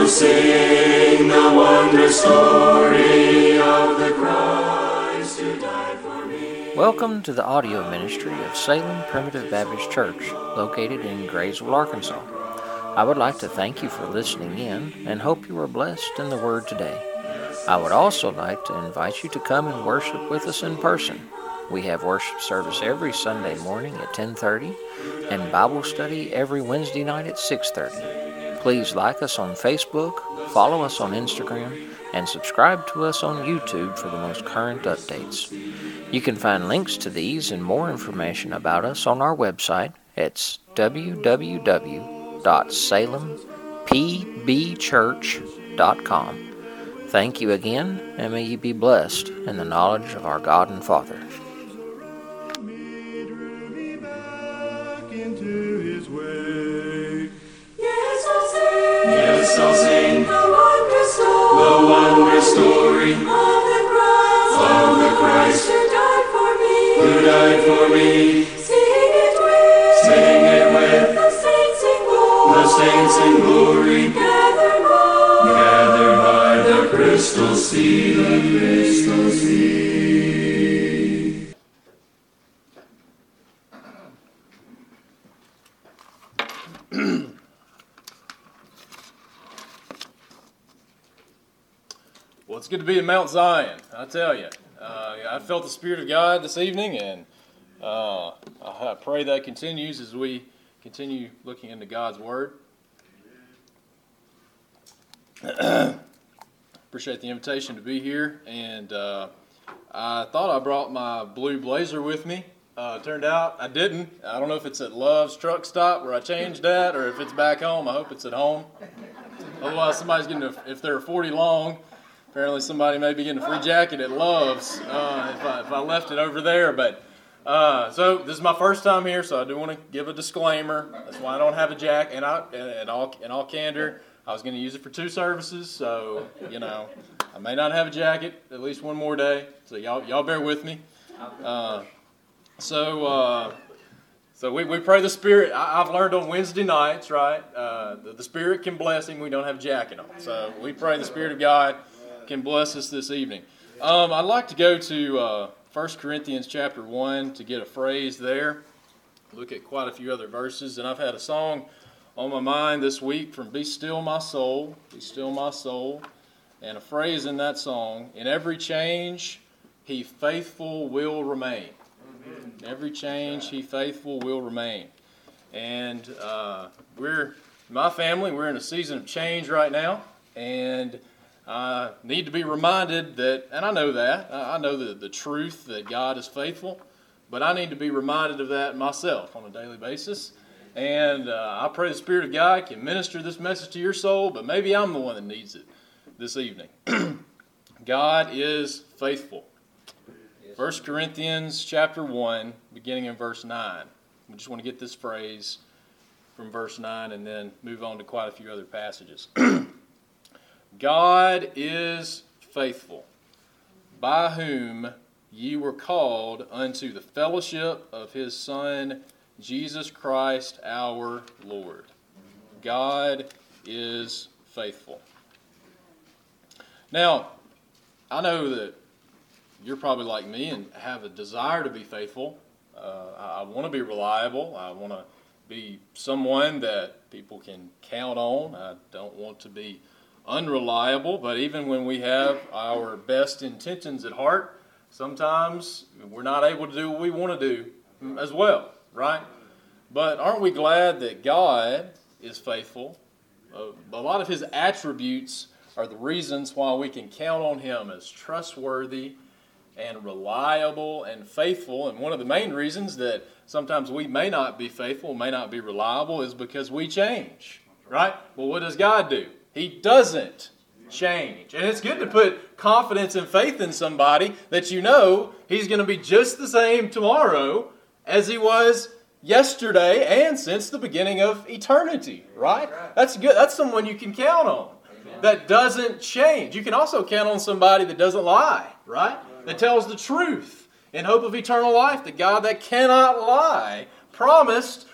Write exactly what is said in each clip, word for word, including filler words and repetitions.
to sing the wondrous story of the Christ who died for me. Welcome to the audio ministry of Salem Primitive Baptist Church, located in Graysville, Arkansas. I would like to thank you for listening in and hope you are blessed in the Word today. I would also like to invite you to come and worship with us in person. We have worship service every Sunday morning at ten thirty and Bible study every Wednesday night at six thirty. Please like us on Facebook, follow us on Instagram, and subscribe to us on YouTube for the most current updates. You can find links to these and more information about us on our website at w w w dot salem p b church dot com. Thank you again, and may you be blessed in the knowledge of our God and Father. Yes, I'll sing the wondrous story, the wondrous story of the Christ, of the Christ who died for me, who died for me. Sing it with, sing it with the saints in glory, the saints in glory, gathered by, gathered by the crystal sea, the crystal sea. Well, it's good to be in Mount Zion, I tell you. Uh, I felt the Spirit of God this evening, and uh, I pray that continues as we continue looking into God's Word. Appreciate the invitation to be here, and uh, I thought I brought my blue blazer with me. Uh, turned out I didn't. I don't know if it's at Love's truck stop where I changed that, or if it's back home. I hope it's at home. Otherwise, somebody's getting, a, if they're forty long, apparently somebody may be getting a free jacket at Love's uh, if, I, if I left it over there. But uh, so this is my first time here, so I do want to give a disclaimer. That's why I don't have a jacket. And I, in all in all candor, I was going to use it for two services, so you know I may not have a jacket at least one more day. So y'all y'all bear with me. Uh, so uh, so we, we pray the Spirit. I, I've learned on Wednesday nights, right? Uh, the, the Spirit can bless him. We don't have a jacket on, so we pray the Spirit of God can bless us this evening. Um, I'd like to go to uh, First Corinthians chapter one to get a phrase there. Look at quite a few other verses, and I've had a song on my mind this week from Be Still My Soul, Be Still My Soul, and a phrase in that song, in every change, He faithful will remain. In every change, He faithful will remain. And uh, we're, my family, we're in a season of change right now, and I need to be reminded that, and I know that, I know the, the truth that God is faithful, but I need to be reminded of that myself on a daily basis. And uh, I pray the Spirit of God can minister this message to your soul, but maybe I'm the one that needs it this evening. God is faithful. First Corinthians chapter one, beginning in verse nine. We just want to get this phrase from verse nine and then move on to quite a few other passages. God is faithful, by whom ye were called unto the fellowship of His Son, Jesus Christ our Lord. God is faithful. Now, I know that you're probably like me and have a desire to be faithful. Uh, I, I want to be reliable. I want to be someone that people can count on. I don't want to be unreliable, but even when we have our best intentions at heart, sometimes we're not able to do what we want to do as well, right? But aren't we glad that God is faithful? Uh, a lot of His attributes are the reasons why we can count on Him as trustworthy and reliable and faithful. And one of the main reasons that sometimes we may not be faithful, may not be reliable, is because we change, right? Well, what does God do? He doesn't change. And it's good to put confidence and faith in somebody that you know He's going to be just the same tomorrow as He was yesterday and since the beginning of eternity, right? That's good. That's someone you can count on that doesn't change. You can also count on somebody that doesn't lie, right? That tells the truth in hope of eternal life. The God that cannot lie promised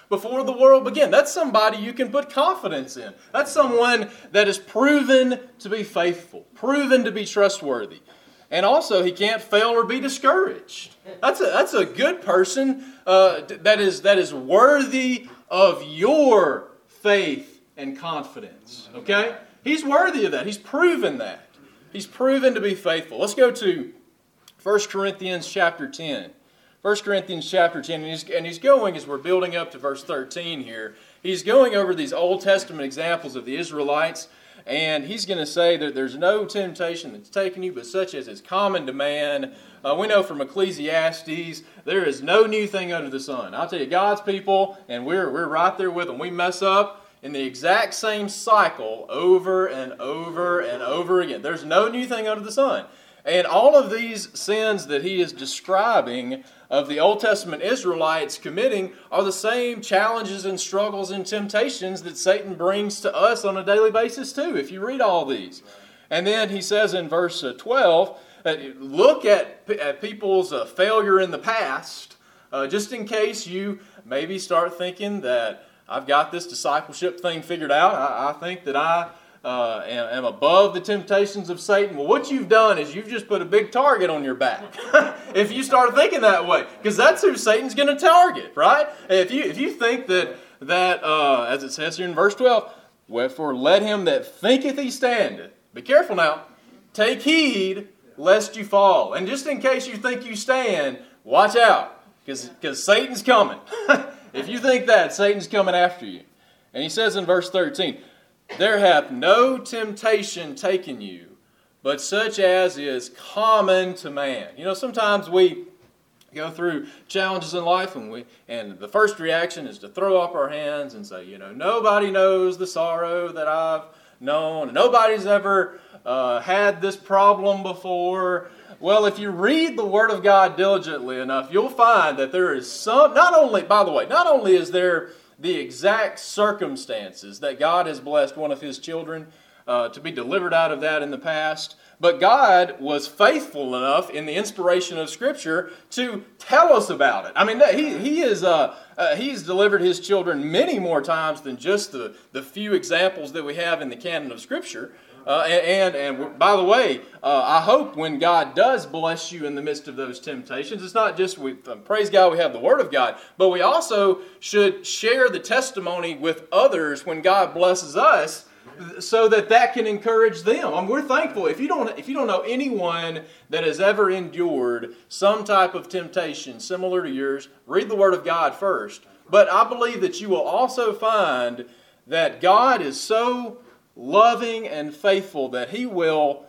before the world began. That's somebody you can put confidence in. That's someone that is proven to be faithful, proven to be trustworthy. And also, he can't fail or be discouraged. That's a, that's a good person uh, that is that is worthy of your faith and confidence. Okay? He's worthy of that. He's proven that. He's proven to be faithful. Let's go to First Corinthians chapter ten. First Corinthians chapter ten, and he's, and he's going, as we're building up to verse thirteen here, he's going over these Old Testament examples of the Israelites, and he's going to say that there's no temptation that's taken you but such as is common to man. Uh, we know from Ecclesiastes, there is no new thing under the sun. I'll tell you, God's people, and we're, we're right there with them, we mess up in the exact same cycle over and over and over again. There's no new thing under the sun. And all of these sins that he is describing of the Old Testament Israelites committing are the same challenges and struggles and temptations that Satan brings to us on a daily basis too, if you read all these. And then he says in verse twelve, uh, look at, at people's uh, failure in the past, uh, just in case you maybe start thinking that I've got this discipleship thing figured out. I, I think that I uh, am, am above the temptations of Satan. Well, what you've done is you've just put a big target on your back. If you start thinking that way, because that's who Satan's going to target, right? If you if you think that that uh, as it says here in verse twelve, wherefore let him that thinketh he standeth. Be careful now. Take heed lest you fall. And just in case you think you stand, watch out, because because Satan's coming. If you think that, Satan's coming after you. And he says in verse thirteen, there hath no temptation taken you, but such as is common to man. You know, sometimes we go through challenges in life, and we and the first reaction is to throw up our hands and say, you know, nobody knows the sorrow that I've known. Nobody's ever uh, had this problem before. Well, if you read the Word of God diligently enough, you'll find that there is some, not only, by the way, not only is there the exact circumstances that God has blessed one of His children uh, to be delivered out of that in the past, but God was faithful enough in the inspiration of Scripture to tell us about it. I mean, He he is uh, uh, He's delivered His children many more times than just the, the few examples that we have in the canon of Scripture. Uh, and, and and by the way, uh, I hope when God does bless you in the midst of those temptations, it's not just we uh, praise God we have the Word of God, but we also should share the testimony with others when God blesses us, so that that can encourage them. I mean, we're thankful. If you don't if you don't know anyone that has ever endured some type of temptation similar to yours, read the Word of God first. But I believe that you will also find that God is so loving and faithful that He will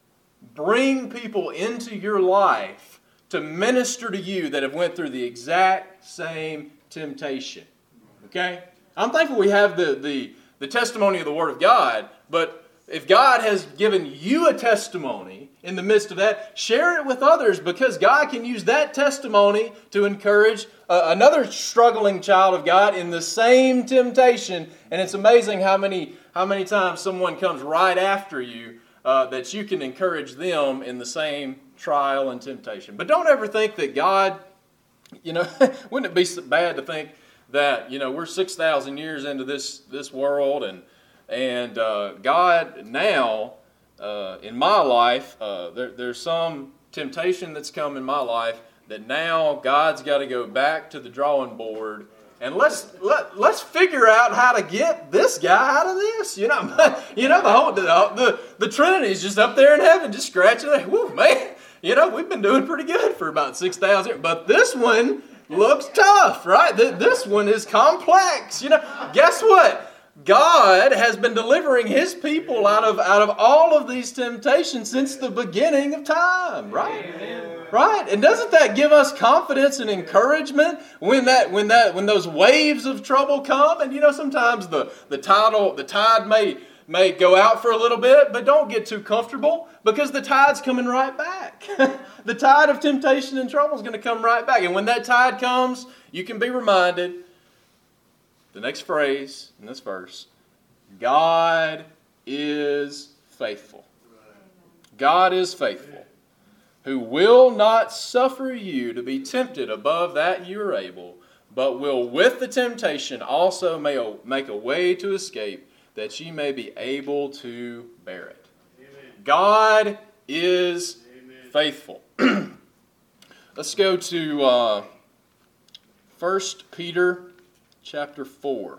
bring people into your life to minister to you that have went through the exact same temptation. Okay? I'm thankful we have the, the, the testimony of the Word of God, but if God has given you a testimony in the midst of that, share it with others, because God can use that testimony to encourage uh, another struggling child of God in the same temptation. And it's amazing how many how many times someone comes right after you uh, that you can encourage them in the same trial and temptation. But don't ever think that God, you know, wouldn't it be so bad to think that, you know, we're six thousand years into this this world, and and uh, God now, uh, in my life, uh, there, there's some temptation that's come in my life that now God's got to go back to the drawing board and let's let, let's figure out how to get this guy out of this. You know, you know the whole the the, the Trinity's just up there in heaven, just scratching it. Woo, man! You know, we've been doing pretty good for about six thousand years, but this one looks tough, right? This one is complex. You know, guess what? God has been delivering His people out of out of all of these temptations since the beginning of time, right? Amen. Right? And doesn't that give us confidence and encouragement when that when that when those waves of trouble come? And you know, sometimes the the tidal the tide may may go out for a little bit, but don't get too comfortable, because the tide's coming right back. The tide of temptation and trouble is going to come right back. And when that tide comes, you can be reminded, the next phrase in this verse, God is faithful. God is faithful, who will not suffer you to be tempted above that you are able, but will with the temptation also may make a way to escape, that ye may be able to bear it. Amen. God is Amen. Faithful. Let's go to uh, First Peter chapter four.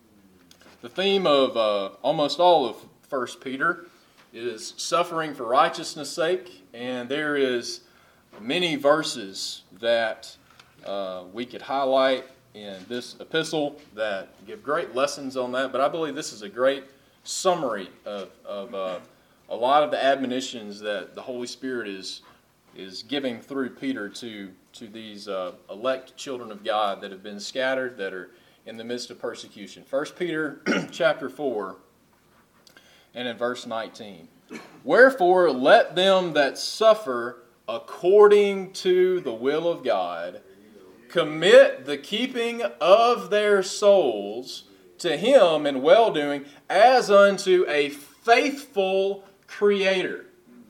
The theme of uh, almost all of First Peter is suffering for righteousness' sake, and there is many verses that uh, we could highlight in this epistle that give great lessons on that, but I believe this is a great summary of, of uh, a lot of the admonitions that the Holy Spirit is is giving through Peter to, to these uh, elect children of God that have been scattered, that are in the midst of persecution. First Peter chapter four, and in verse nineteen. Wherefore let them that suffer according to the will of God commit the keeping of their souls to Him in well-doing, as unto a faithful Creator.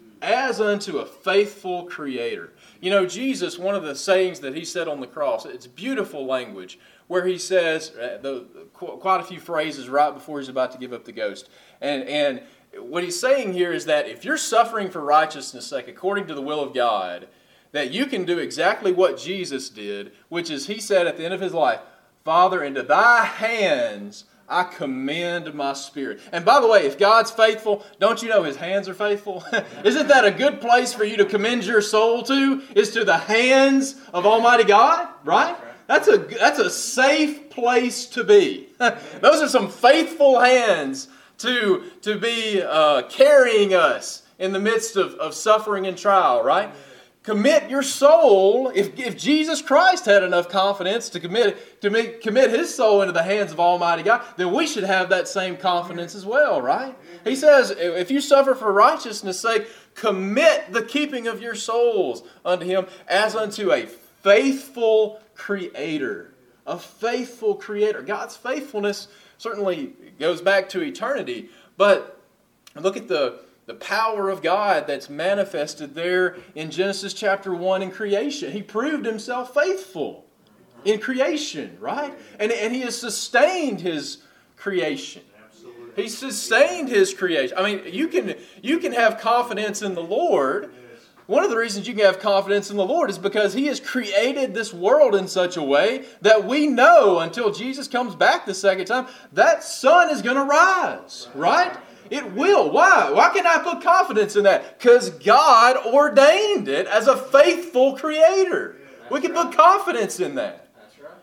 As unto a faithful Creator. You know, Jesus, one of the sayings that He said on the cross, it's beautiful language, where He says, uh, the, quite a few phrases right before He's about to give up the ghost. And, and what He's saying here is that if you're suffering for righteousness' sake, according to the will of God, that you can do exactly what Jesus did, which is He said at the end of His life, Father, into Thy hands I commend my spirit. And by the way, if God's faithful, don't you know His hands are faithful? Isn't that a good place for you to commend your soul to? Is to the hands of Almighty God, right? That's a, that's a safe place to be. Those are some faithful hands to, to be uh, carrying us in the midst of, of suffering and trial, right? Commit your soul. If, if Jesus Christ had enough confidence to commit to make, commit His soul into the hands of Almighty God, then we should have that same confidence as well, right? He says, if you suffer for righteousness' sake, commit the keeping of your souls unto Him as unto a faithful Creator. A faithful Creator. God's faithfulness certainly goes back to eternity, but look at the The power of God that's manifested there in Genesis chapter one in creation. He proved Himself faithful in creation, right? And, and He has sustained His creation. Absolutely. He sustained His creation. I mean, you can, you can have confidence in the Lord. One of the reasons you can have confidence in the Lord is because He has created this world in such a way that we know until Jesus comes back the second time, that sun is going to rise, right? It will. Why? Why can I put confidence in that? Because God ordained it as a faithful Creator. That's we can right. put confidence in that. That's right.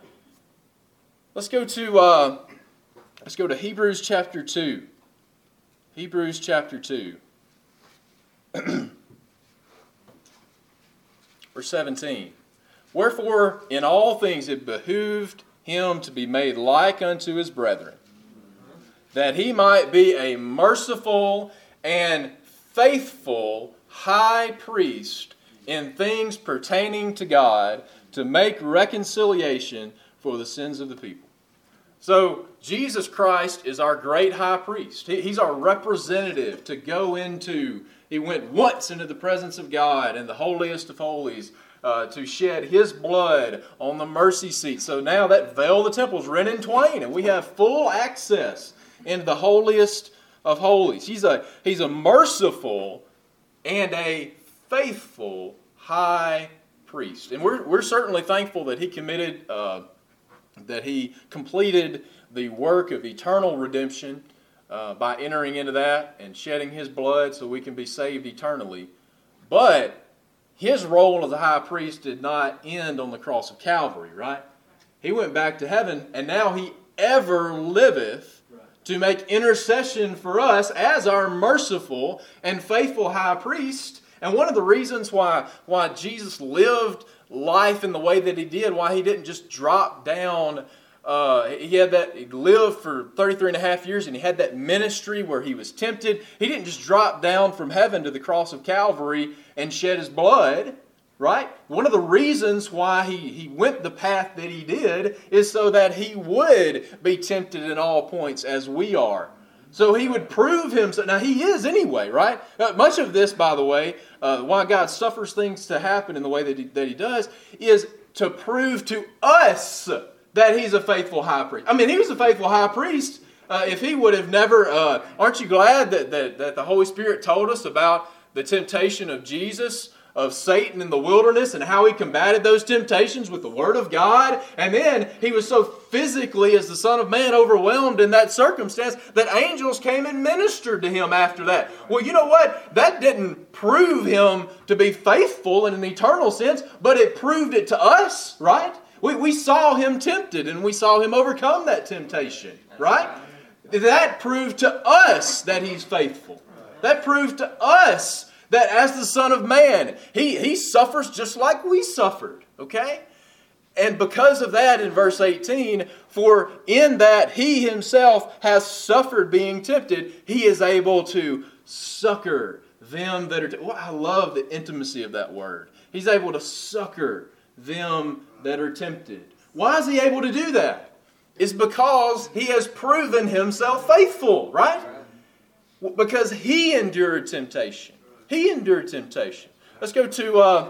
Let's go to uh, let's go to Hebrews chapter two. Hebrews chapter two. Verse seventeen. Wherefore in all things it behooved Him to be made like unto His brethren, that He might be a merciful and faithful high priest in things pertaining to God, to make reconciliation for the sins of the people. So Jesus Christ is our great high priest. He's our representative to go into. He went once into the presence of God in the holiest of holies, Uh, to shed His blood on the mercy seat. So now that veil of the temple is rent in twain, and we have full access into the holiest of holies. He's a, he's a merciful and a faithful high priest. And we're, we're certainly thankful that He committed, uh, that He completed the work of eternal redemption uh, by entering into that and shedding His blood so we can be saved eternally. But His role as a high priest did not end on the cross of Calvary, right? He went back to heaven, and now He ever liveth to make intercession for us as our merciful and faithful high priest. And one of the reasons why, why Jesus lived life in the way that He did, why He didn't just drop down, uh, he had that, he lived for thirty-three and a half years, and He had that ministry where He was tempted. He didn't just drop down from heaven to the cross of Calvary and shed His blood, right? One of the reasons why he, he went the path that He did is so that He would be tempted in all points as we are. So He would prove Himself. Now He is anyway, right? Uh, much of this, by the way, uh, why God suffers things to happen in the way that he, that he does, is to prove to us that he's a faithful high priest. I mean, he was a faithful high priest. Uh, if he would have never, uh, aren't you glad that, that, that the Holy Spirit told us about the temptation of Jesus, of Satan in the wilderness, and how he combated those temptations with the Word of God? And then he was so physically, as the Son of Man, overwhelmed in that circumstance that angels came and ministered to him after that. Well, you know what? That didn't prove him to be faithful in an eternal sense, but it proved it to us, right? We, we saw him tempted, and we saw him overcome that temptation, right? That proved to us that he's faithful. That proved to us that as the Son of Man, he, he suffers just like we suffered, okay? And because of that, in verse eighteen, for in that he himself has suffered being tempted, he is able to succor them that are... T- well, I love the intimacy of that word. He's able to succor them that are tempted. Why is he able to do that? It's because he has proven himself faithful, right? Because he endured temptation. He endured temptation. Let's go to uh,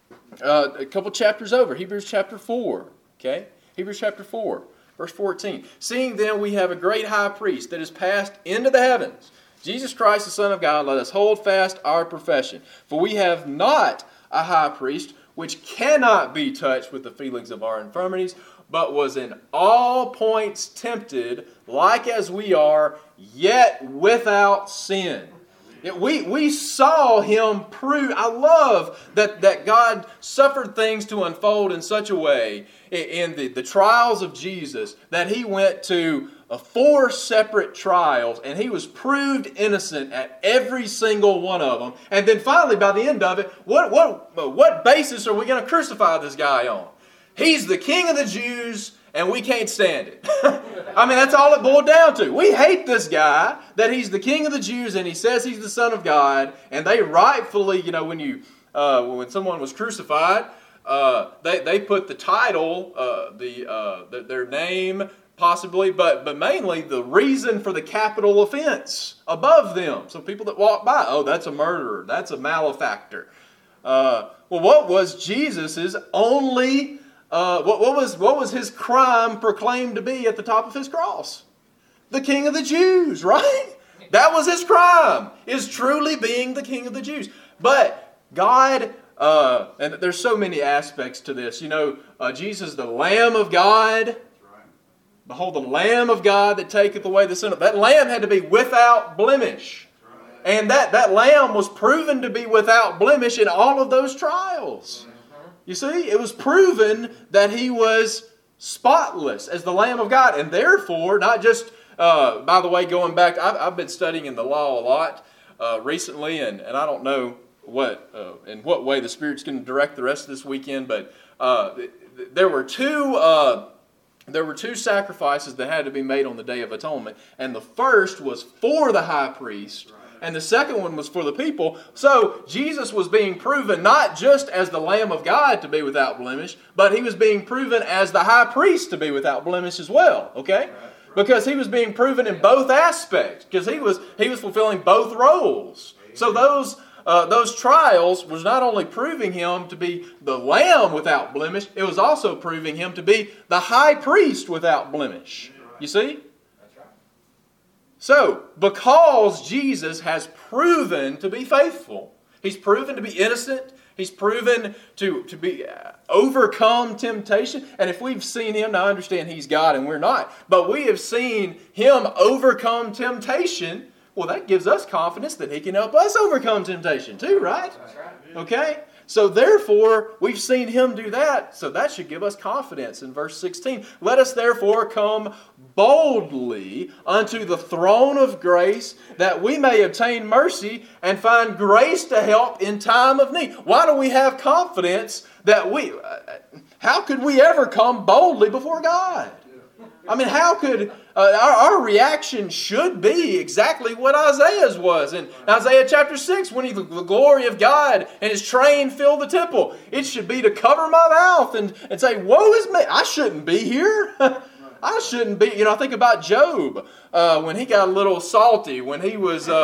uh, a couple chapters over. Hebrews chapter four. Okay? Hebrews chapter four, verse fourteen. Seeing then we have a great high priest that is passed into the heavens, Jesus Christ the Son of God, let us hold fast our profession. For we have not a high priest which cannot be touched with the feelings of our infirmities, but was in all points tempted, like as we are, yet without sin. It, we, we saw him prove, I love that, that God suffered things to unfold in such a way in the, the trials of Jesus that he went to uh, four separate trials and he was proved innocent at every single one of them. And then finally, by the end of it, what, what, what basis are we going to crucify this guy on? He's the King of the Jews, and we can't stand it. I mean, that's all it boiled down to. We hate this guy, that he's the King of the Jews, and he says he's the Son of God, and they rightfully, you know, when you uh, when someone was crucified, uh, they, they put the title, uh, the, uh, the their name, possibly, but, but mainly the reason for the capital offense above them. So people that walk by, oh, that's a murderer, that's a malefactor. Uh, well, what was Jesus's only... Uh, what, what was what was his crime proclaimed to be at the top of his cross? The King of the Jews, right? That was his crime, is truly being the King of the Jews. But God, uh, and there's so many aspects to this. You know, uh, Jesus, the Lamb of God. Behold, the Lamb of God that taketh away the sin of... That Lamb had to be without blemish. And that, that Lamb was proven to be without blemish in all of those trials. You see, it was proven that he was spotless as the Lamb of God. And therefore, not just, uh, by the way, going back, I've, I've been studying in the law a lot uh, recently, and, and I don't know what uh, in what way the Spirit's going to direct the rest of this weekend, but uh, th- there were two... Uh, There were two sacrifices that had to be made on the Day of Atonement. And the first was for the high priest. And the second one was for the people. So Jesus was being proven not just as the Lamb of God to be without blemish, but he was being proven as the high priest to be without blemish as well. Okay? Because he was being proven in both aspects. Because he was, he was fulfilling both roles. So those... Uh, those trials was not only proving him to be the Lamb without blemish, it was also proving him to be the high priest without blemish. You see? So, because Jesus has proven to be faithful, he's proven to be innocent, he's proven to, to be uh, overcome temptation, and if we've seen him, now I understand he's God and we're not, but we have seen him overcome temptation. Well, that gives us confidence that he can help us overcome temptation too, right? Okay? So therefore, we've seen him do that, so that should give us confidence. In verse sixteen, let us therefore come boldly unto the throne of grace, that we may obtain mercy and find grace to help in time of need. Why do we have confidence that we... How could we ever come boldly before God? I mean, how could... Uh, our, our reaction should be exactly what Isaiah's was. In Isaiah chapter six, when he, the glory of God and his train filled the temple, it should be to cover my mouth and, and say, woe is me, I shouldn't be here. I shouldn't be. You know, I think about Job uh, when he got a little salty, when he was uh,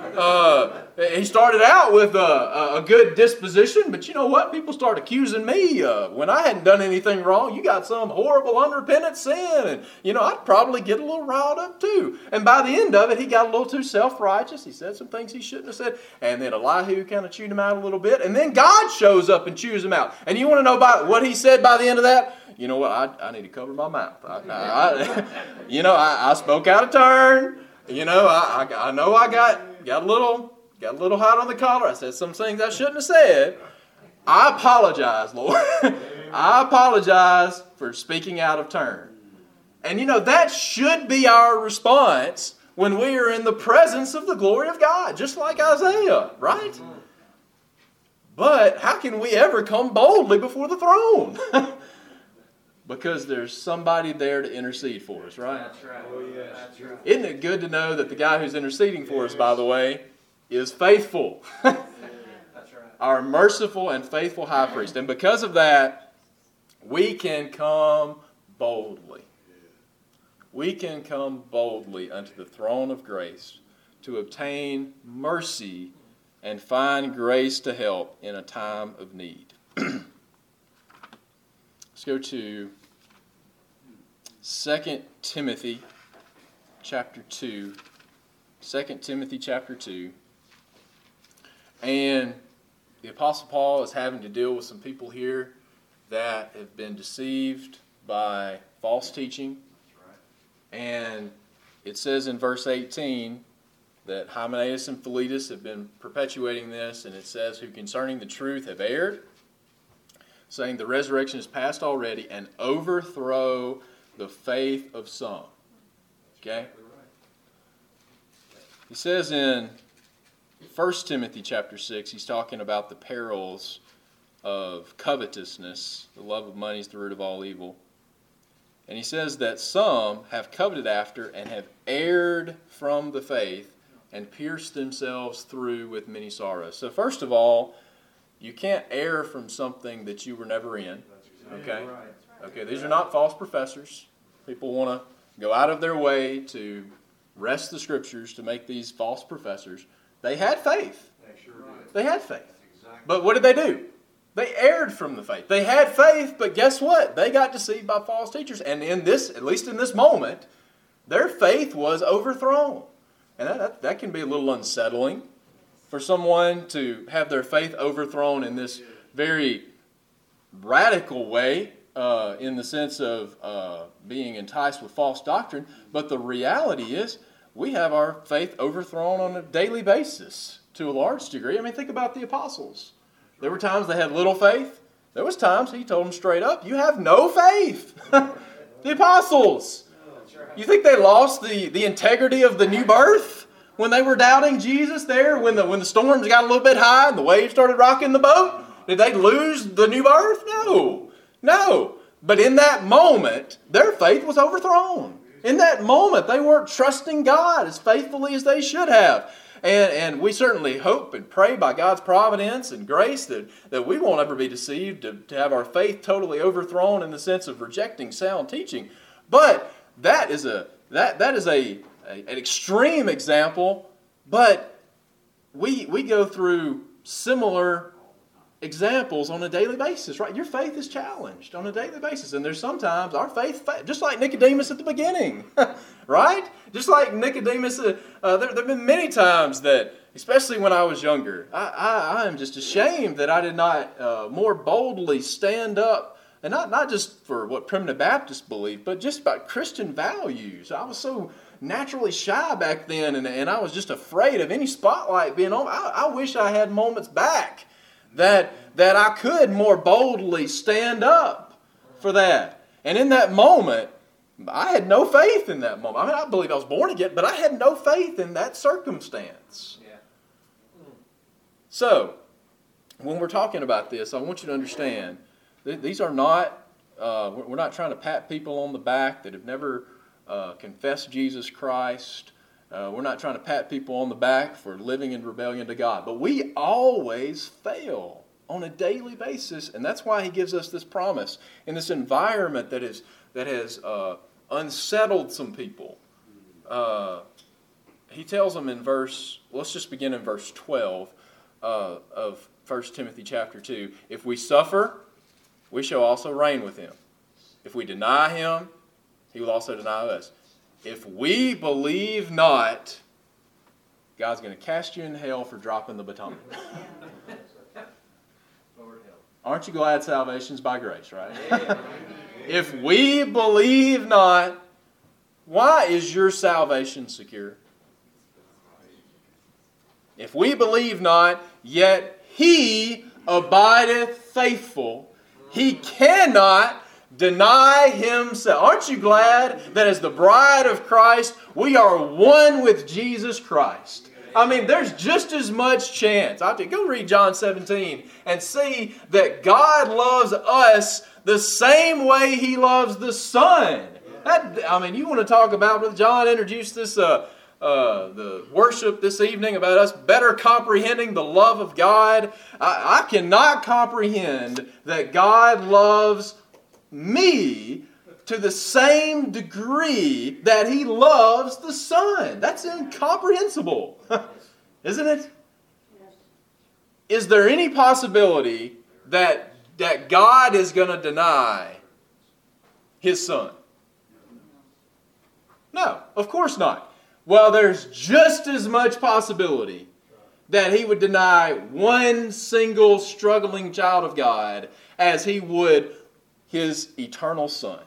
Uh, he started out with a, a good disposition, but you know what? People started accusing me uh, when I hadn't done anything wrong. You got some horrible unrepentant sin, and you know I'd probably get a little riled up too. And by the end of it, he got a little too self-righteous. He said some things he shouldn't have said, and then Elihu kind of chewed him out a little bit, and then God shows up and chews him out. And you want to know about what he said by the end of that? You know what? I, I need to cover my mouth. I, I, you know, I, I spoke out of turn. You know, I, I, I know I got got a little got a little hot on the collar. I said some things I shouldn't have said. I apologize, Lord. I apologize for speaking out of turn. And you know, that should be our response when we are in the presence of the glory of God, just like Isaiah, right? But how can we ever come boldly before the throne? Because there's somebody there to intercede for us, right? That's right. Oh, yes. That's right. Isn't it good to know that the guy who's interceding for us, by the way, is faithful? That's right. Our merciful and faithful high priest. And because of that, we can come boldly. We can come boldly unto the throne of grace to obtain mercy and find grace to help in a time of need. Let's go to Second Timothy chapter two. Second Timothy chapter two. And the Apostle Paul is having to deal with some people here that have been deceived by false teaching. And it says in verse eighteen that Hymenaeus and Philetus have been perpetuating this, and it says, who concerning the truth have erred, saying the resurrection is past already, and overthrow the faith of some. Okay? He says in First Timothy chapter six, he's talking about the perils of covetousness. The love of money is the root of all evil. And he says that some have coveted after and have erred from the faith and pierced themselves through with many sorrows. So first of all, you can't err from something that you were never in. Okay? Okay, these are not false professors. People want to go out of their way to wrest the Scriptures to make these false professors. They had faith. They sure did. They had faith. Exactly. But what did they do? They erred from the faith. They had faith, but guess what? They got deceived by false teachers. And in this, at least in this moment, their faith was overthrown. And that, that, that can be a little unsettling for someone to have their faith overthrown in this very radical way, uh, in the sense of uh, being enticed with false doctrine. But the reality is, we have our faith overthrown on a daily basis to a large degree. I mean, think about the apostles. There were times they had little faith. There was times he told them straight up, you have no faith. The apostles. You think they lost the, the integrity of the new birth when they were doubting Jesus there? When the, when the storms got a little bit high and the waves started rocking the boat? Did they lose the new birth? No. No. But in that moment, their faith was overthrown. In that moment, they weren't trusting God as faithfully as they should have. And, and we certainly hope and pray by God's providence and grace that, that we won't ever be deceived to, to have our faith totally overthrown in the sense of rejecting sound teaching. But that is a that that is a, a an extreme example. But we we go through similar examples on a daily basis, right? Your faith is challenged on a daily basis, and there's sometimes our faith, just like Nicodemus at the beginning, right? Just like Nicodemus, uh, uh, there, there have been many times that, especially when I was younger, I, I, I am just ashamed that I did not uh, more boldly stand up, and not, not just for what primitive Baptists believe, but just about Christian values. I was so naturally shy back then, and, and I was just afraid of any spotlight being on. I, I wish I had moments back That, that I could more boldly stand up for that. And in that moment, I had no faith in that moment. I mean, I believe I was born again, but I had no faith in that circumstance. Yeah. So, when we're talking about this, I want you to understand, th- these are not, uh, we're not trying to pat people on the back that have never uh, confessed Jesus Christ. Uh, we're not trying to pat people on the back for living in rebellion to God. But we always fail on a daily basis. And that's why he gives us this promise in this environment that is that has uh, unsettled some people. Uh, he tells them in verse, let's just begin in verse twelve uh, of First Timothy chapter two. If we suffer, we shall also reign with him. If we deny him, he will also deny us. If we believe not, God's going to cast you in hell for dropping the baton. Aren't you glad salvation's by grace, right? If we believe not, why is your salvation secure? If we believe not, yet he abideth faithful, he cannot deny himself. Aren't you glad that as the bride of Christ, we are one with Jesus Christ? I mean, there's just as much chance. I have to go read John seventeen and see that God loves us the same way He loves the Son. That, I mean, you want to talk about, Brother John introduced this, uh, uh, the worship this evening about us better comprehending the love of God. I, I cannot comprehend that God loves me to the same degree that He loves the Son. That's incomprehensible, isn't it? Is there any possibility that, that God is going to deny His Son? No, of course not. Well, there's just as much possibility that He would deny one single struggling child of God as He would His eternal Son.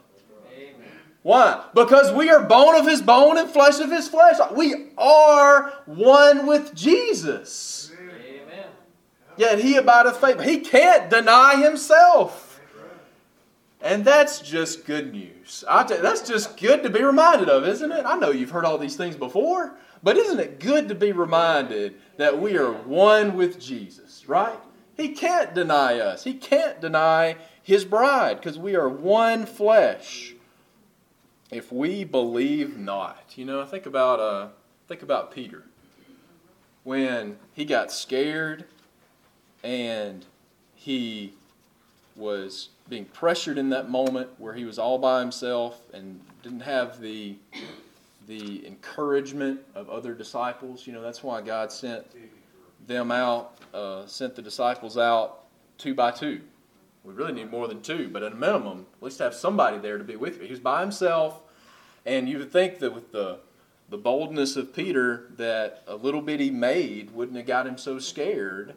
Why? Because we are bone of His bone and flesh of His flesh. We are one with Jesus. Amen. Yet He abideth faithful. He can't deny Himself. And that's just good news. I tell you, that's just good to be reminded of, isn't it? I know you've heard all these things before, but isn't it good to be reminded that we are one with Jesus, right? He can't deny us. He can't deny His bride because we are one flesh. If we believe not, you know, think about uh, think about Peter when he got scared and he was being pressured in that moment where he was all by himself and didn't have the the encouragement of other disciples. You know, that's why God sent them out, uh, sent the disciples out two by two. We really need more than two, but at a minimum, at least have somebody there to be with you. He was by himself, and you would think that with the the boldness of Peter, that a little bitty maid wouldn't have got him so scared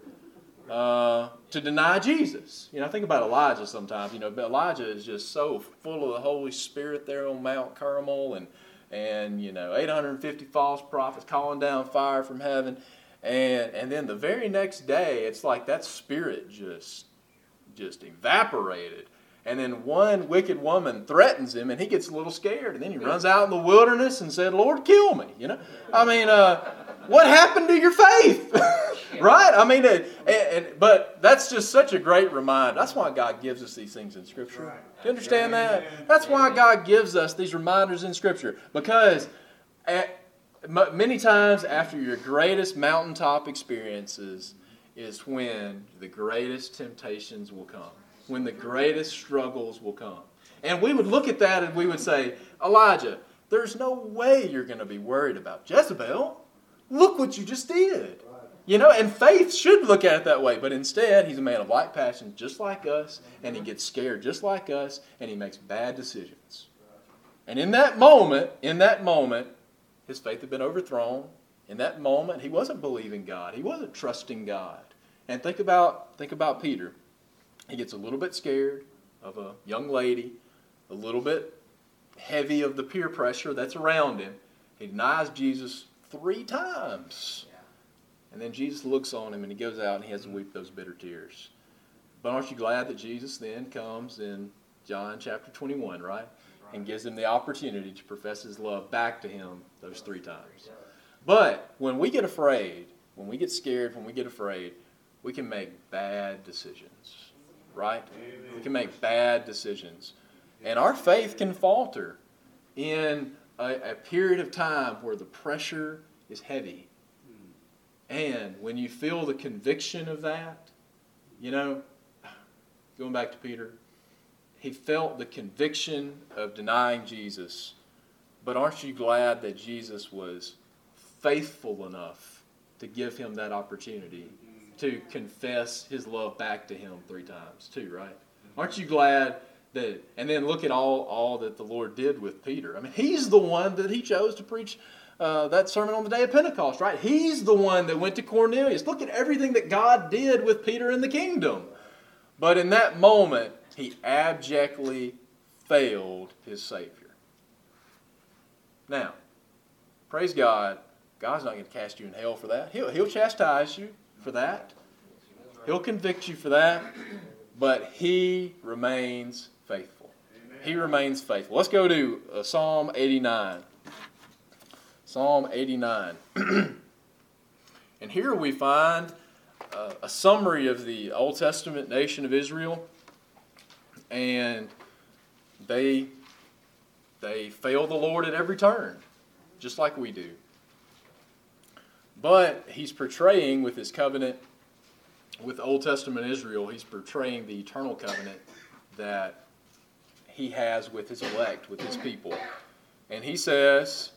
uh, to deny Jesus. You know, I think about Elijah sometimes. You know, Elijah is just so full of the Holy Spirit there on Mount Carmel, and and you know, eight hundred fifty false prophets calling down fire from heaven, and and then the very next day, it's like that spirit just. just evaporated. And then one wicked woman threatens him, and he gets a little scared. And then he runs out in the wilderness and said, Lord, kill me. You know, I mean, uh, what happened to your faith? Right? I mean, it, and, and, but that's just such a great reminder. That's why God gives us these things in Scripture. Do you understand that? That's why God gives us these reminders in Scripture. Because at, many times after your greatest mountaintop experiences is when the greatest temptations will come, when the greatest struggles will come. And we would look at that and we would say, Elijah, there's no way you're going to be worried about Jezebel. Look what you just did. You know, and faith should look at it that way. But instead, he's a man of like passions just like us, and he gets scared just like us, and he makes bad decisions. And in that moment, in that moment, his faith had been overthrown. In that moment, he wasn't believing God. He wasn't trusting God. And think about think about Peter. He gets a little bit scared of a young lady, a little bit heavy of the peer pressure that's around him. He denies Jesus three times. And then Jesus looks on him and he goes out and he has to weep those bitter tears. But aren't you glad that Jesus then comes in John chapter twenty-one, right? And gives him the opportunity to profess his love back to him those three times. But when we get afraid, when we get scared, when we get afraid, we can make bad decisions, right? We can make bad decisions. And our faith can falter in a, a period of time where the pressure is heavy. And when you feel the conviction of that, you know, going back to Peter, he felt the conviction of denying Jesus. But aren't you glad that Jesus was faithful enough to give him that opportunity to confess his love back to him three times too, right? Aren't you glad that, and then look at all, all that the Lord did with Peter. I mean, he's the one that he chose to preach uh, that sermon on the day of Pentecost, right? He's the one that went to Cornelius. Look at everything that God did with Peter in the kingdom. But in that moment, he abjectly failed his Savior. Now, praise God, God's not going to cast you in hell for that. He'll, he'll chastise you for that. He'll convict you for that. But he remains faithful. He remains faithful. Let's go to uh, Psalm eighty-nine. Psalm eighty-nine. And here we find uh, a summary of the Old Testament nation of Israel. And they, they fail the Lord at every turn, just like we do. But he's portraying with his covenant, with Old Testament Israel, he's portraying the eternal covenant that he has with his elect, with his people. And he says,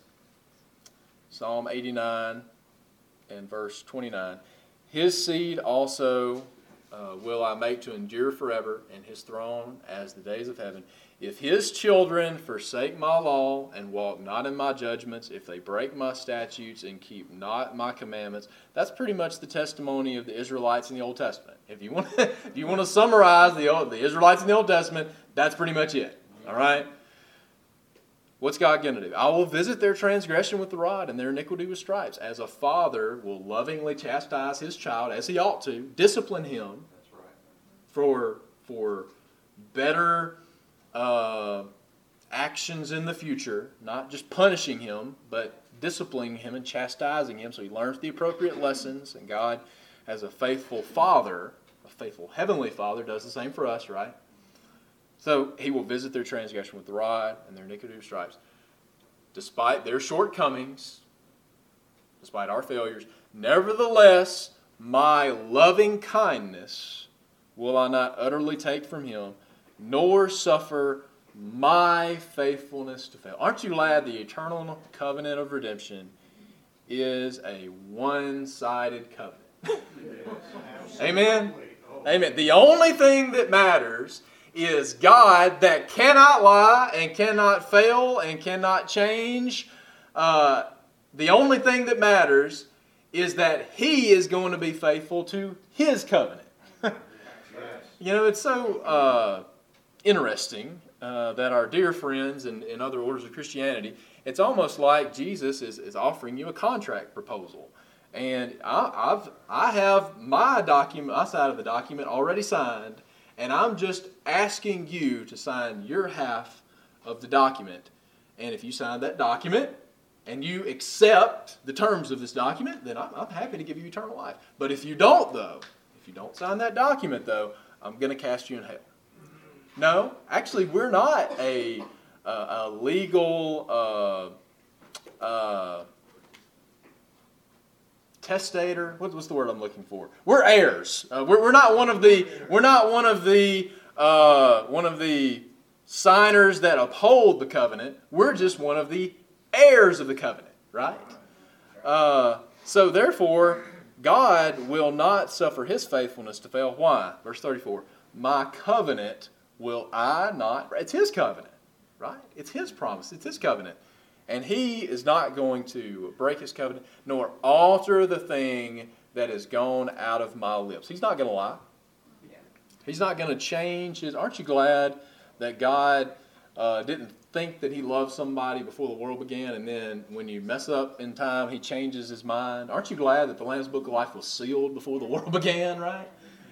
Psalm eighty-nine and verse twenty-nine, his seed also uh, will I make to endure forever, and his throne as the days of heaven. If his children forsake my law and walk not in my judgments, if they break my statutes and keep not my commandments, that's pretty much the testimony of the Israelites in the Old Testament. If you want, if you want to summarize the Old, the Israelites in the Old Testament, that's pretty much it. All right. What's God going to do? I will visit their transgression with the rod and their iniquity with stripes. As a father will lovingly chastise his child, as he ought to, discipline him That's right. for for better uh, actions in the future, not just punishing him, but disciplining him and chastising him so he learns the appropriate lessons. And God, as a faithful father, a faithful heavenly father, does the same for us, right? So he will visit their transgression with the rod and their iniquity with stripes. Despite their shortcomings, despite our failures, nevertheless, my loving kindness will I not utterly take from him, nor suffer my faithfulness to fail. Aren't you glad the eternal covenant of redemption is a one-sided covenant? Amen? Amen. The only thing that matters is God that cannot lie and cannot fail and cannot change. Uh, the only thing that matters is that He is going to be faithful to His covenant. You know, it's so uh, interesting uh, that our dear friends in, in other orders of Christianity, it's almost like Jesus is, is offering you a contract proposal. And I, I've, I have my document, my side of the document already signed, and I'm just asking you to sign your half of the document. And if you sign that document and you accept the terms of this document, then I'm, I'm happy to give you eternal life. But if you don't, though, if you don't sign that document, though, I'm going to cast you in hell. No, actually, we're not a, a, a legal uh, uh, testator. What, what's the word I'm looking for? We're heirs. Uh, we're, we're not one of the. We're not one of the. Uh, one of the signers that uphold the covenant. We're just one of the heirs of the covenant, right? Uh, so therefore, God will not suffer His faithfulness to fail. Why? Verse thirty-four. My covenant will I not. It's His covenant, right? It's His promise. It's His covenant. And He is not going to break His covenant, nor alter the thing that has gone out of my lips. He's not going to lie. He's not going to change His. Aren't you glad that God uh, didn't think that He loved somebody before the world began, and then when you mess up in time, He changes His mind? Aren't you glad that the Lamb's Book of Life was sealed before the world began, right?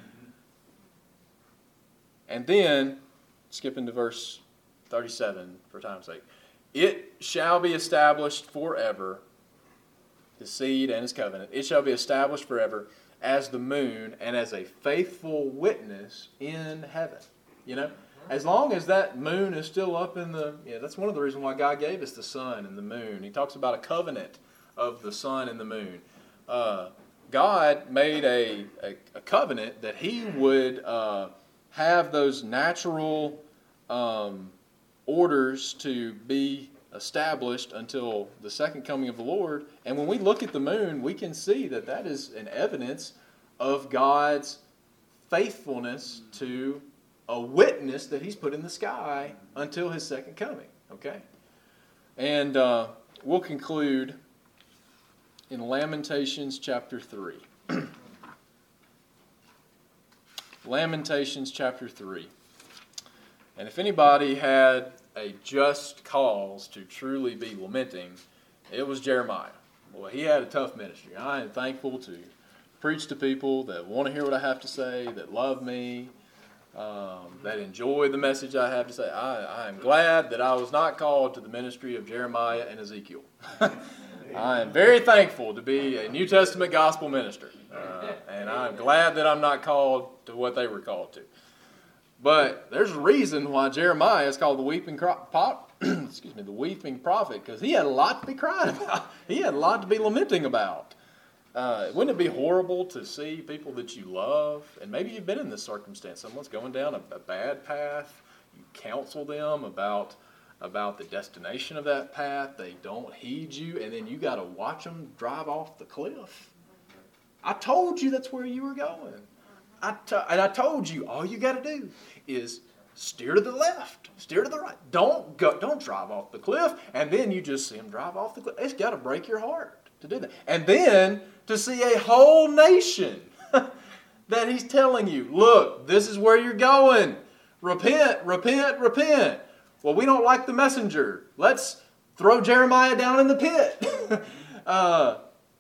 And then, skipping to verse thirty-seven for time's sake. It shall be established forever, His seed and His covenant. It shall be established forever as the moon and as a faithful witness in heaven. You know, as long as that moon is still up in the, yeah, that's one of the reasons why God gave us the sun and the moon. He talks about a covenant of the sun and the moon. Uh, God made a, a, a covenant that He would uh, have those natural um, orders to be established until the second coming of the Lord. And when we look at the moon, we can see that that is an evidence of God's faithfulness to a witness that He's put in the sky until His second coming. Okay? And uh, we'll conclude in Lamentations chapter three. Lamentations chapter three. And if anybody had a just cause to truly be lamenting, it was Jeremiah. Boy, he had a tough ministry. I am thankful to preach to people that want to hear what I have to say, that love me, um, that enjoy the message I have to say. I, I am glad that I was not called to the ministry of Jeremiah and Ezekiel. I am very thankful to be a New Testament gospel minister. Uh, and I'm glad that I'm not called to what they were called to. But there's a reason why Jeremiah is called the weeping prophet. Excuse me, the weeping prophet, because he had a lot to be crying about. He had a lot to be lamenting about. Uh, wouldn't it be horrible to see people that you love, and maybe you've been in this circumstance, someone's going down a, a bad path, you counsel them about, about the destination of that path, they don't heed you, and then you got to watch them drive off the cliff. I told you that's where you were going. I t- and I told you all you got to do is steer to the left, steer to the right. Don't go, don't drive off the cliff, and then you just see them drive off the cliff. It's got to break your heart to do that. And then to see a whole nation that He's telling you, look, this is where you're going. Repent, repent, repent. Well, we don't like the messenger. Let's throw Jeremiah down in the pit. uh,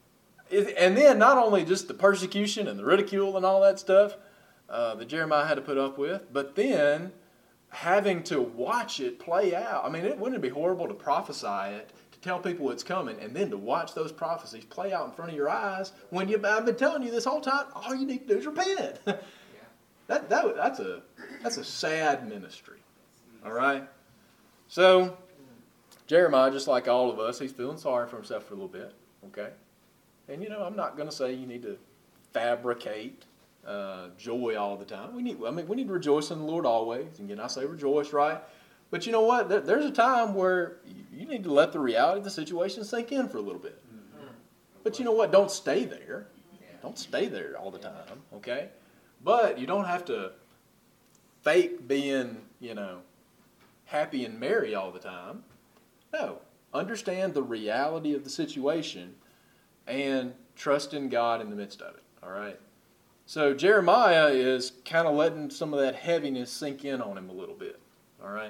and then not only just the persecution and the ridicule and all that stuff uh, that Jeremiah had to put up with, but then having to watch it play out. I mean, it wouldn't it be horrible to prophesy it, to tell people it's coming, and then to watch those prophecies play out in front of your eyes when you, I've been telling you this whole time, all you need to do is repent. Yeah. that, that that's a that's a sad ministry. All right? So, Jeremiah, just like all of us, he's feeling sorry for himself for a little bit. Okay? And, you know, I'm not going to say you need to fabricate uh, joy all the time. We need, I mean, we need to rejoice in the Lord always. And again, I say rejoice, right? But you know what? There, there's a time where you need to let the reality of the situation sink in for a little bit. But you know what? Don't stay there. Don't stay there all the time, okay? But you don't have to fake being, you know, happy and merry all the time. No. Understand the reality of the situation and trust in God in the midst of it, all right? So Jeremiah is kind of letting some of that heaviness sink in on him a little bit, all right?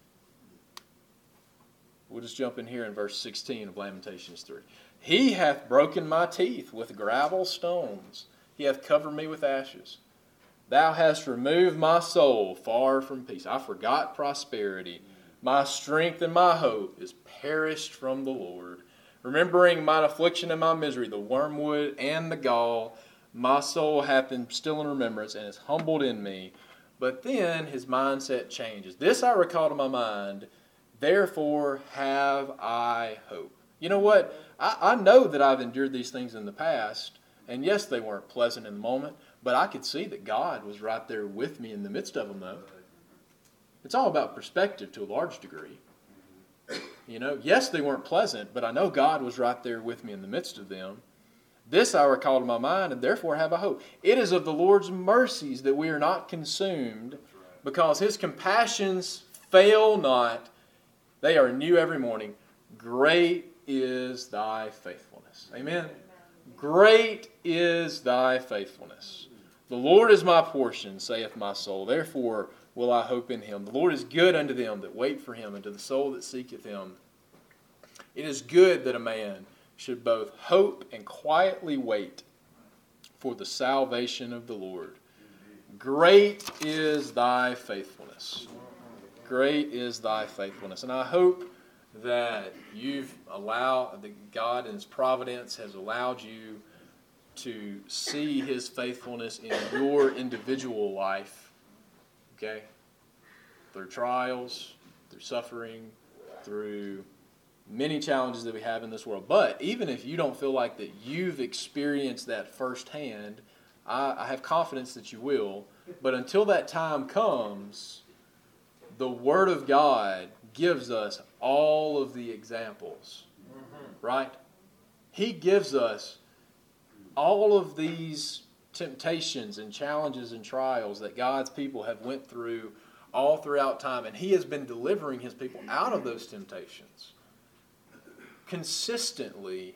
We'll just jump in here in verse sixteen of Lamentations three. He hath broken my teeth with gravel stones. He hath covered me with ashes. Thou hast removed my soul far from peace. I forgot prosperity. My strength and my hope is perished from the Lord. Remembering mine affliction and my misery, the wormwood and the gall, my soul hath been still in remembrance and is humbled in me. But then his mindset changes. This I recall to my mind, therefore have I hope. You know what? I, I know that I've endured these things in the past, and yes, they weren't pleasant in the moment, but I could see that God was right there with me in the midst of them, though. It's all about perspective to a large degree. You know, yes, they weren't pleasant, but I know God was right there with me in the midst of them. This I recall to my mind, and therefore have I hope. It is of the Lord's mercies that we are not consumed, because His compassions fail not. They are new every morning. Great is thy faithfulness. Amen. Great is thy faithfulness. The Lord is my portion, saith my soul. Therefore will I hope in Him. The Lord is good unto them that wait for Him, and to the soul that seeketh Him. It is good that a man should both hope and quietly wait for the salvation of the Lord. Great is thy faithfulness. Great is thy faithfulness. And I hope that you've allowed, that God in His providence has allowed you to see His faithfulness in your individual life, okay? Through trials, through suffering, through many challenges that we have in this world. But even if you don't feel like that you've experienced that firsthand, I, I have confidence that you will. But until that time comes, the Word of God gives us all of the examples, right? He gives us all of these temptations and challenges and trials that God's people have went through all throughout time, and He has been delivering His people out of those temptations consistently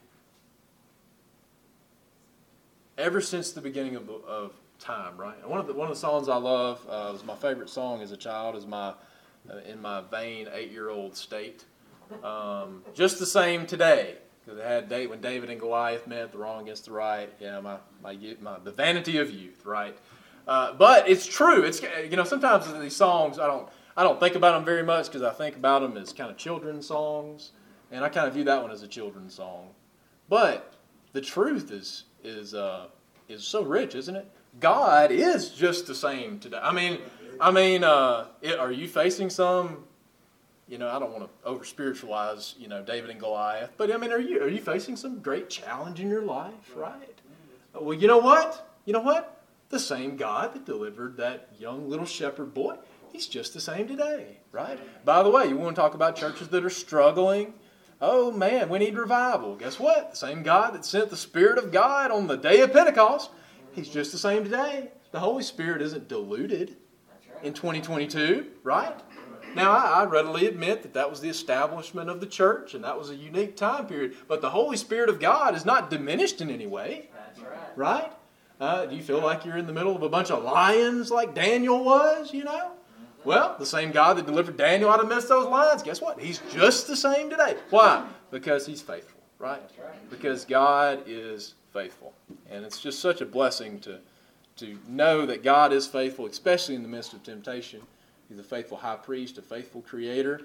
ever since the beginning of, of time, right? And one of the one of the songs I love, uh, was my favorite song as a child, is my uh, in my vain eight-year-old state. Um, just the same today, because it had David, when David and Goliath met, the wrong against the right. Yeah, my my, my the vanity of youth, right? Uh, but it's true. It's you know sometimes these songs I don't I don't think about them very much because I think about them as kind of children's songs, and I kind of view that one as a children's song. But the truth is is uh, is so rich, isn't it? God is just the same today. I mean, I mean, uh, it, are you facing some? You know, I don't want to over spiritualize, you know, David and Goliath, but I mean, are you are you facing some great challenge in your life, right? Well, you know what? You know what? The same God that delivered that young little shepherd boy, He's just the same today, right? By the way, you want to talk about churches that are struggling? Oh man, we need revival. Guess what? The same God that sent the Spirit of God on the day of Pentecost, He's just the same today. The Holy Spirit isn't diluted in twenty twenty-two, right? Now, I, I readily admit that that was the establishment of the church, and that was a unique time period. But the Holy Spirit of God is not diminished in any way, right? Uh, do you feel like you're in the middle of a bunch of lions like Daniel was, you know? Well, the same God that delivered Daniel out of the midst of those lions, guess what? He's just the same today. Why? Because He's faithful, right? Because God is faithful. And it's just such a blessing to, to know that God is faithful, especially in the midst of temptation. He's a faithful high priest, a faithful creator,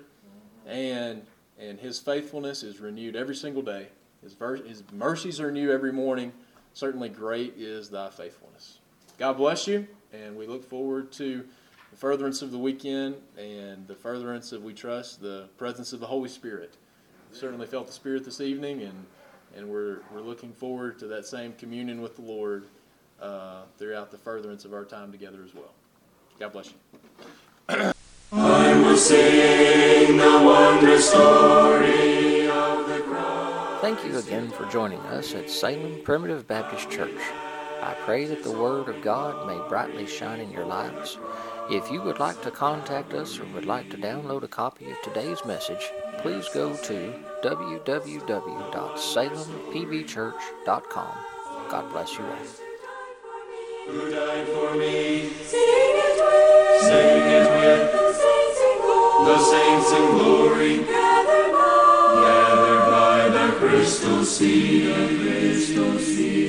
and and His faithfulness is renewed every single day. His, ver- his mercies are new every morning. Certainly great is Thy faithfulness. God bless you, and we look forward to the furtherance of the weekend and the furtherance of, we trust, the presence of the Holy Spirit. We've certainly felt the Spirit this evening, and, and we're, we're looking forward to that same communion with the Lord uh, throughout the furtherance of our time together as well. God bless you. I will sing the wondrous story of the cross. Thank you again for joining us at Salem Primitive Baptist Church. I pray that the Word of God may brightly shine in your lives. If you would like to contact us or would like to download a copy of today's message, please go to w w w dot salem p b church dot com. God bless you all. Who died for me? Sing it with, sing it with the saints in glory, the saints in glory, gathered by, gathered by the crystal sea, the crystal sea.